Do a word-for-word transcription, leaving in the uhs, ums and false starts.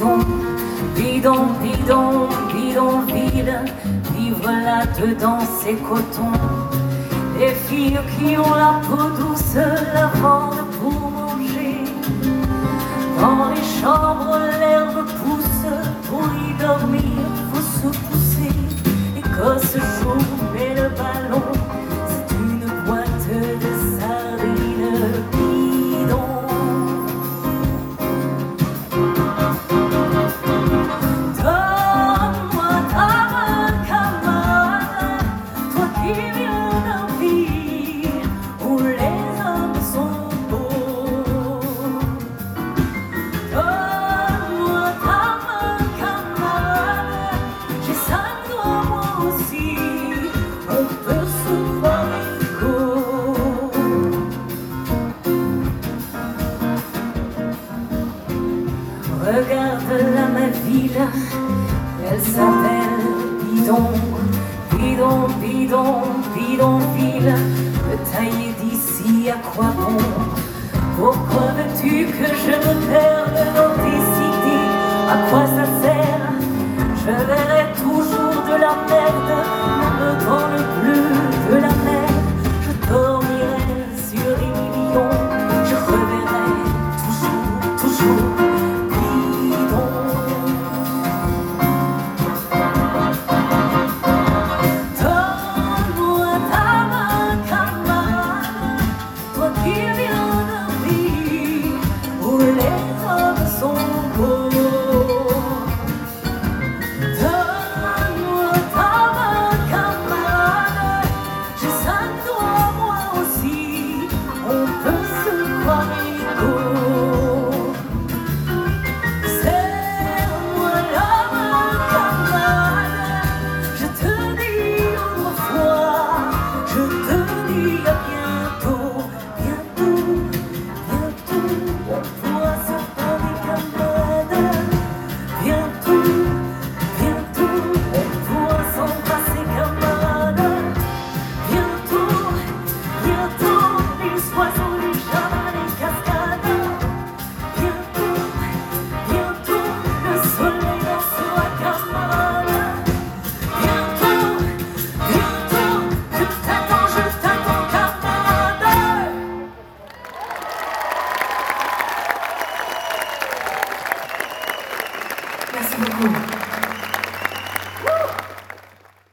bidon, bidon, bidon, bidonville. Vivre là-dedans c'est coton. Les filles qui ont la peau douce, la vendent pour manger. Dans les chambres l'herbe pousse, pour y dormir faut se pousser. Et quand se joue mais le ballon, c'est une boîte de sardines bidon. Donne-moi ta main, camarade, toi qui viens d'un pays où les hommes sont beaux. Donne-moi ta main, camarade, j'ai cinq doigts moi aussi, on peut se croire égaux. Regarde-la ma ville, elle s'appelle bidon, bidon, bidon, bidonville. Me tailler d'ici à quoi bon? Pourquoi veux-tu que je me perde dans tes cités? À quoi ça sert? Je verrai toujours de la merde, même dans le bleu de la mer. Je dormirai sur des millions, je reverrai toujours, toujours bidon. Donne-moi ta main, camarade, toi qui viens d'un pays où les hommes sont beaux. Donne-moi ta main, camarade, j'ai cinq doigts moi aussi, on peut se croire égaux. Serre-moi la main, camarade, je te dis au revoir, je te dis à bientôt, bientôt, bientôt, on pourra se faire des camarades. Bientôt, bientôt, on pourra s'embrasser camarades. Bientôt, bientôt, les oiseaux, les jardins, les cascades. Bientôt, bientôt, le soleil dansera camarades. Bientôt, bientôt, je t'attends, je t'attends camarades. Merci beaucoup.